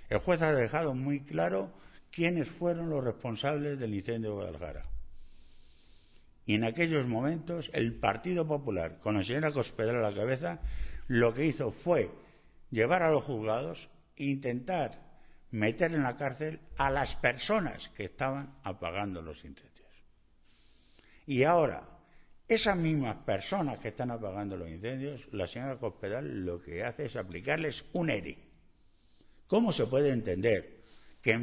El juez ha dejado muy claro quiénes fueron los responsables del incendio de Guadalajara. Y en aquellos momentos el Partido Popular, con la señora Cospedal a la cabeza, lo que hizo fue llevar a los juzgados e intentar meter en la cárcel a las personas que estaban apagando los incendios. Y ahora, esas mismas personas que están apagando los incendios, la señora Cospedal lo que hace es aplicarles un ERE. ¿Cómo se puede entender